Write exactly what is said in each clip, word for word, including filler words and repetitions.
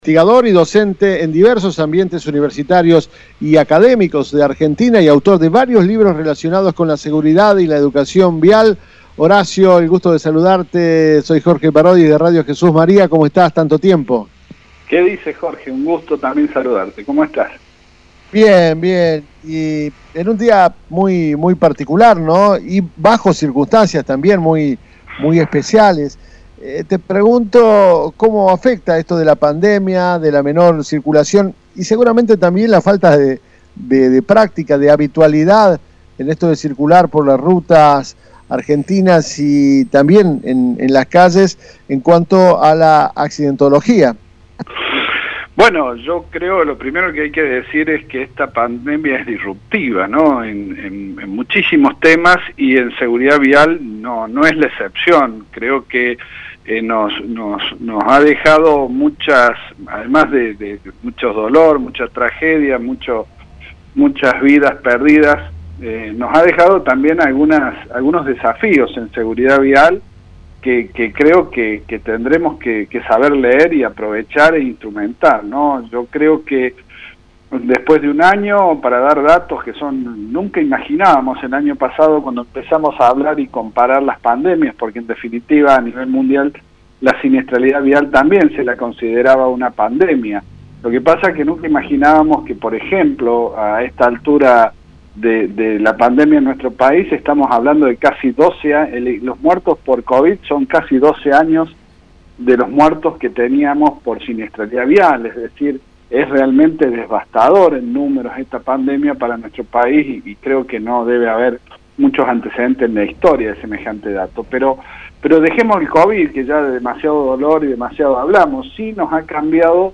Investigador y docente en diversos ambientes universitarios y académicos de Argentina y autor de varios libros relacionados con la seguridad y la educación vial. Horacio, el gusto de saludarte. Soy Jorge Parodi de Radio Jesús María. ¿Cómo estás? Tanto tiempo. ¿Qué dices, Jorge? Un gusto también saludarte. ¿Cómo estás? Bien, bien. Y en un día muy, muy particular, ¿no? Y bajo circunstancias también muy, muy especiales. Eh, te pregunto cómo afecta esto de la pandemia, de la menor circulación y seguramente también la falta de, de, de práctica, de habitualidad en esto de circular por las rutas argentinas y también en, en las calles en cuanto a la accidentología. Bueno, yo creo lo primero que hay que decir es que esta pandemia es disruptiva, ¿no? En, en, en muchísimos temas y en seguridad vial no, no es la excepción. Creo que Eh, nos, nos, nos ha dejado muchas, además de, de, de mucho dolor, mucha tragedia, mucho, muchas vidas perdidas, eh, nos ha dejado también algunas, algunos desafíos en seguridad vial que, que creo que, que tendremos que, que saber leer y aprovechar e instrumentar, ¿no? Yo creo que después de un año, para dar datos que son, nunca imaginábamos el año pasado cuando empezamos a hablar y comparar las pandemias, porque en definitiva a nivel mundial la siniestralidad vial también se la consideraba una pandemia. Lo que pasa es que nunca imaginábamos que, por ejemplo, a esta altura de, de la pandemia en nuestro país, estamos hablando de casi doce años, los muertos por COVID son casi doce años de los muertos que teníamos por siniestralidad vial, es decir, es realmente devastador en números esta pandemia para nuestro país y, y creo que no debe haber muchos antecedentes en la historia de semejante dato. Pero, pero dejemos el COVID, que ya de demasiado dolor y demasiado hablamos. Sí nos ha cambiado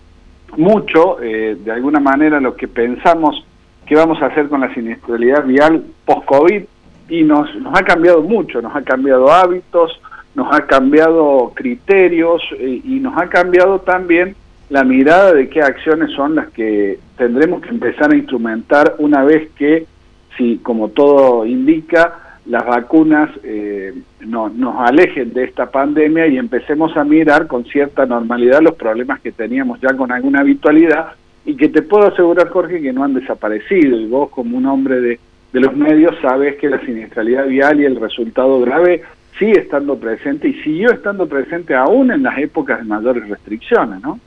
mucho, eh, de alguna manera, lo que pensamos que vamos a hacer con la siniestralidad vial post-COVID y nos, nos ha cambiado mucho, nos ha cambiado hábitos, nos ha cambiado criterios eh, y nos ha cambiado también la mirada de qué acciones son las que tendremos que empezar a instrumentar una vez que, si como todo indica, las vacunas eh, no, nos alejen de esta pandemia y empecemos a mirar con cierta normalidad los problemas que teníamos ya con alguna habitualidad y que te puedo asegurar, Jorge, que no han desaparecido. Y vos, como un hombre de, de los medios, sabes que la siniestralidad vial y el resultado grave sigue estando presente y siguió estando presente aún en las épocas de mayores restricciones, ¿no?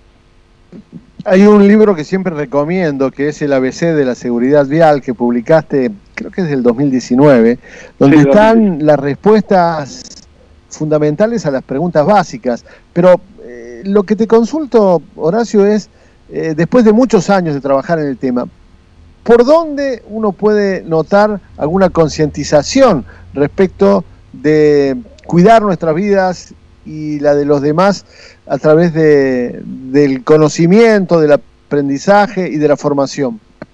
Hay un libro que siempre recomiendo, que es el A B C de la seguridad vial, que publicaste, creo que es del dos mil diecinueve, donde sí, están las respuestas fundamentales a las preguntas básicas. Pero eh, lo que te consulto, Horacio, es, eh, después de muchos años de trabajar en el tema, ¿por dónde uno puede notar alguna concientización respecto de cuidar nuestras vidas y la de los demás a través de, del conocimiento, del aprendizaje y de la formación?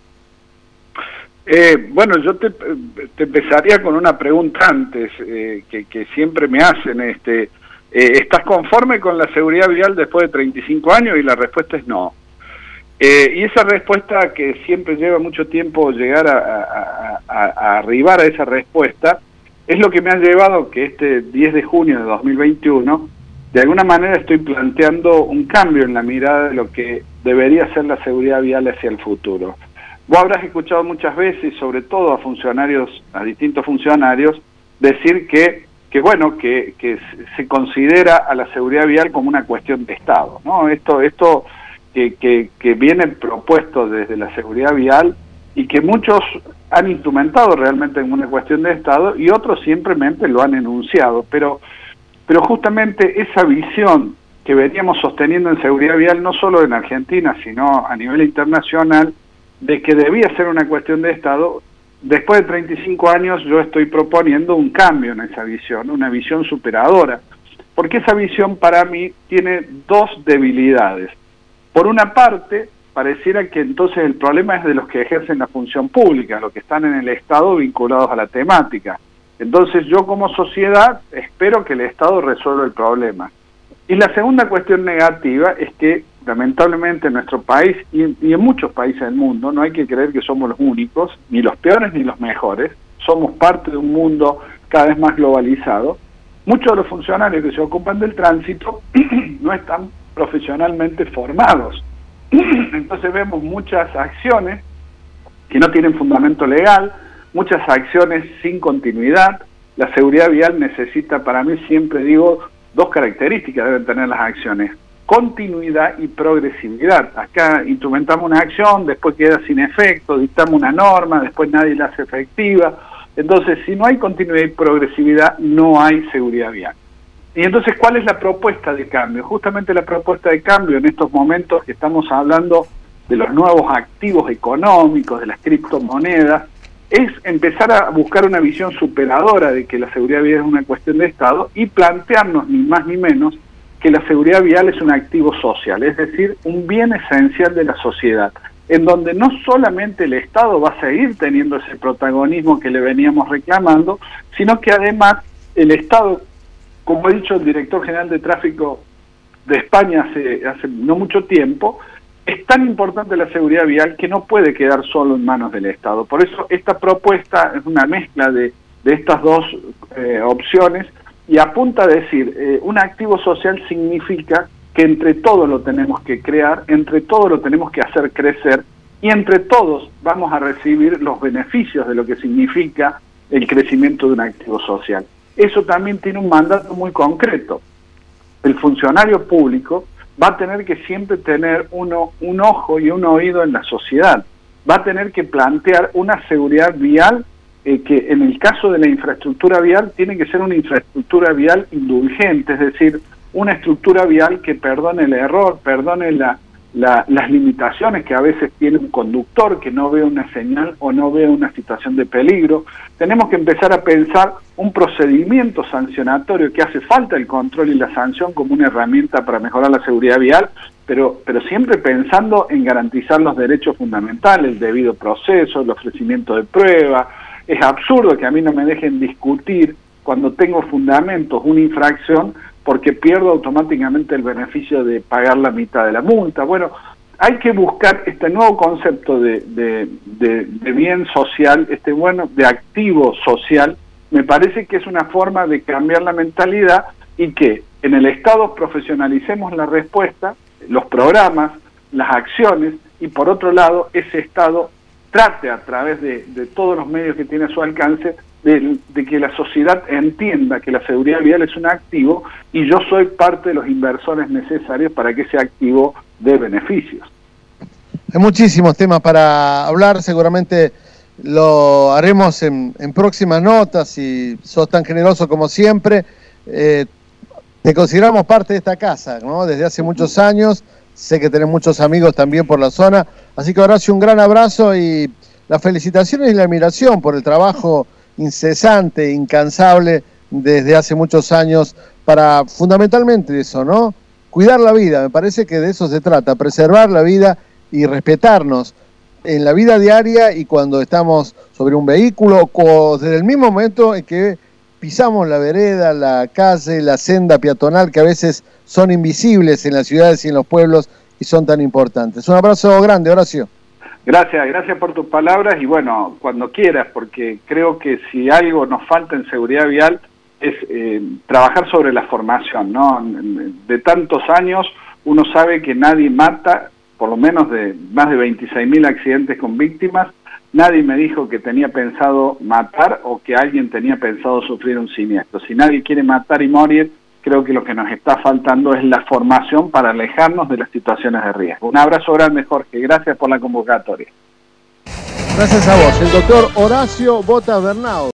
Eh, bueno, yo te, te empezaría con una pregunta antes, eh, que, que siempre me hacen. este eh, ¿Estás conforme con la seguridad vial después de treinta y cinco años? Y la respuesta es no. Eh, y esa respuesta, que siempre lleva mucho tiempo llegar a, a, a, a arribar a esa respuesta, es lo que me ha llevado que este diez de junio de dos mil veintiuno, de alguna manera estoy planteando un cambio en la mirada de lo que debería ser la seguridad vial hacia el futuro. Vos habrás escuchado muchas veces, sobre todo a funcionarios, a distintos funcionarios, decir que, que bueno, que, que se considera a la seguridad vial como una cuestión de Estado, ¿no? Esto, esto que, que, que viene propuesto desde la seguridad vial y que muchos han instrumentado realmente en una cuestión de Estado y otros simplemente lo han enunciado, pero, pero justamente esa visión que veníamos sosteniendo en seguridad vial, no solo en Argentina, sino a nivel internacional, de que debía ser una cuestión de Estado, después de treinta y cinco años yo estoy proponiendo un cambio en esa visión, una visión superadora, porque esa visión para mí tiene dos debilidades. Por una parte, pareciera que entonces el problema es de los que ejercen la función pública, los que están en el Estado vinculados a la temática. Entonces yo como sociedad espero que el Estado resuelva el problema. Y la segunda cuestión negativa es que lamentablemente en nuestro país y, y en muchos países del mundo, no hay que creer que somos los únicos, ni los peores ni los mejores, somos parte de un mundo cada vez más globalizado. Muchos de los funcionarios que se ocupan del tránsito no están profesionalmente formados. Entonces vemos muchas acciones que no tienen fundamento legal, muchas acciones sin continuidad. La seguridad vial necesita, para mí siempre digo, dos características deben tener las acciones: continuidad y progresividad. Acá instrumentamos una acción, después queda sin efecto, dictamos una norma, después nadie la hace efectiva. Entonces, si no hay continuidad y progresividad, no hay seguridad vial. Y entonces, ¿cuál es la propuesta de cambio? Justamente la propuesta de cambio en estos momentos que estamos hablando de los nuevos activos económicos, de las criptomonedas, es empezar a buscar una visión superadora de que la seguridad vial es una cuestión de Estado y plantearnos ni más ni menos que la seguridad vial es un activo social, es decir, un bien esencial de la sociedad, en donde no solamente el Estado va a seguir teniendo ese protagonismo que le veníamos reclamando, sino que además el Estado, como ha dicho el director general de tráfico de España hace, hace no mucho tiempo, es tan importante la seguridad vial que no puede quedar solo en manos del Estado. Por eso esta propuesta es una mezcla de, de estas dos eh, opciones y apunta a decir, eh, un activo social significa que entre todos lo tenemos que crear, entre todos lo tenemos que hacer crecer y entre todos vamos a recibir los beneficios de lo que significa el crecimiento de un activo social. Eso también tiene un mandato muy concreto. El funcionario público va a tener que siempre tener uno, un ojo y un oído en la sociedad. Va a tener que plantear una seguridad vial eh, que en el caso de la infraestructura vial tiene que ser una infraestructura vial indulgente, es decir, una estructura vial que perdone el error, perdone la, la, las limitaciones que a veces tiene un conductor que no ve una señal o no ve una situación de peligro. Tenemos que empezar a pensar un procedimiento sancionatorio, que hace falta el control y la sanción como una herramienta para mejorar la seguridad vial, pero, pero siempre pensando en garantizar los derechos fundamentales, el debido proceso, el ofrecimiento de prueba. Es absurdo que a mí no me dejen discutir cuando tengo fundamentos una infracción porque pierdo automáticamente el beneficio de pagar la mitad de la multa. Bueno, hay que buscar este nuevo concepto de, de, de, de bien social, este bueno de activo social. Me parece que es una forma de cambiar la mentalidad y que en el Estado profesionalicemos la respuesta, los programas, las acciones, y por otro lado ese Estado trate a través de, de todos los medios que tiene a su alcance de, de que la sociedad entienda que la seguridad vial es un activo y yo soy parte de los inversores necesarios para que ese activo dé beneficios. Hay muchísimos temas para hablar, seguramente lo haremos en, en próximas notas y sos tan generoso como siempre. Eh, te consideramos parte de esta casa, ¿no? Desde hace muchos años, sé que tenés muchos amigos también por la zona, así que Horacio, un gran abrazo y las felicitaciones y la admiración por el trabajo incesante, incansable desde hace muchos años para fundamentalmente eso, ¿no? Cuidar la vida, me parece que de eso se trata, preservar la vida y respetarnos en la vida diaria y cuando estamos sobre un vehículo, o desde el mismo momento en que pisamos la vereda, la calle, la senda peatonal, que a veces son invisibles en las ciudades y en los pueblos y son tan importantes. Un abrazo grande, Horacio. Gracias, gracias por tus palabras y bueno, cuando quieras, porque creo que si algo nos falta en seguridad vial es eh, trabajar sobre la formación, ¿no? De tantos años uno sabe que nadie mata, por lo menos de más de veintiséis mil accidentes con víctimas, nadie me dijo que tenía pensado matar o que alguien tenía pensado sufrir un siniestro. Si nadie quiere matar y morir, creo que lo que nos está faltando es la formación para alejarnos de las situaciones de riesgo. Un abrazo grande, Jorge. Gracias por la convocatoria. Gracias a vos. El doctor Horacio Botas Bernao.